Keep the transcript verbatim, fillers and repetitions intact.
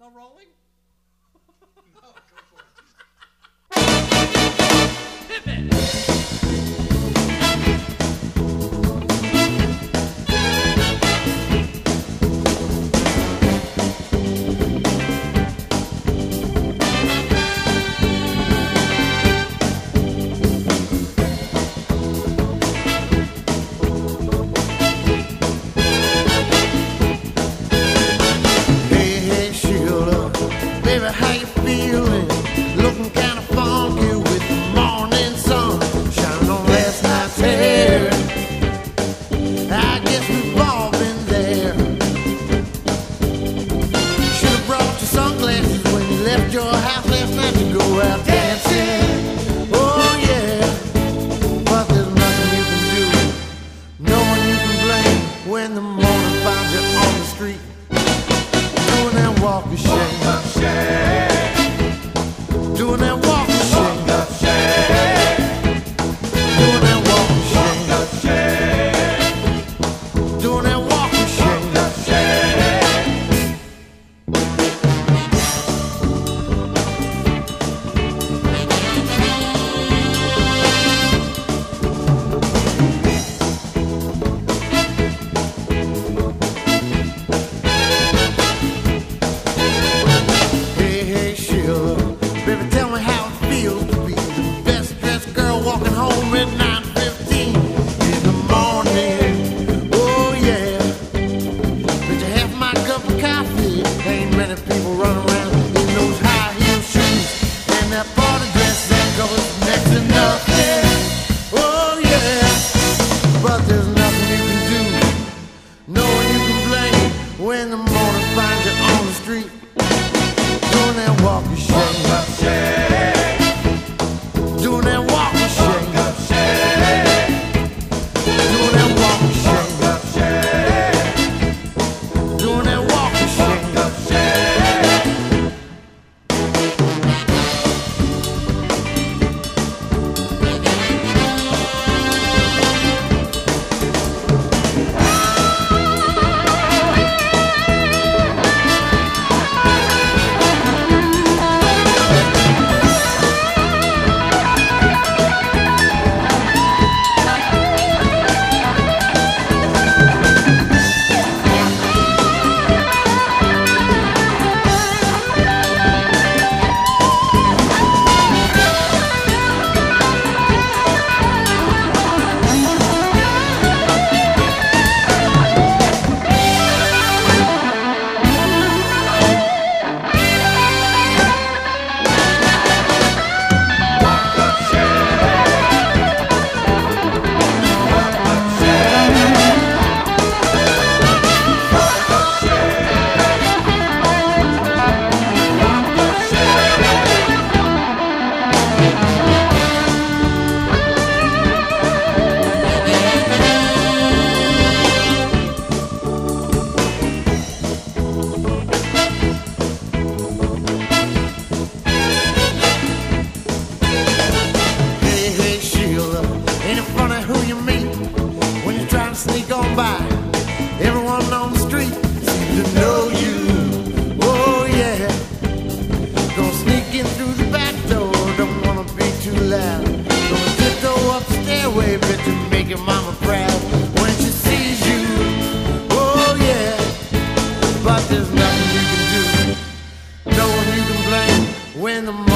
No rolling? No, go for it. When the morning finds you on the street, doing that walk of shame, doing that walk of shame, doing that walk of shame, doing that walk of walking home at nine fifteen in the morning. Oh yeah, but you have my cup of coffee. Ain't many people running around in those high heel shoes and that party dress that goes next to nothing. Oh yeah, but there's nothing you can do, no one you can blame when the morning finds you on the street doing that walk of shame, doing that walk. Sneak on by, everyone on the street seems to know you. Oh yeah, gonna sneak in through the back door, don't wanna be too loud. Gonna tiptoe up the stairway, bet you make your mama proud when she sees you. Oh yeah, but there's nothing you can do, no one you can blame when the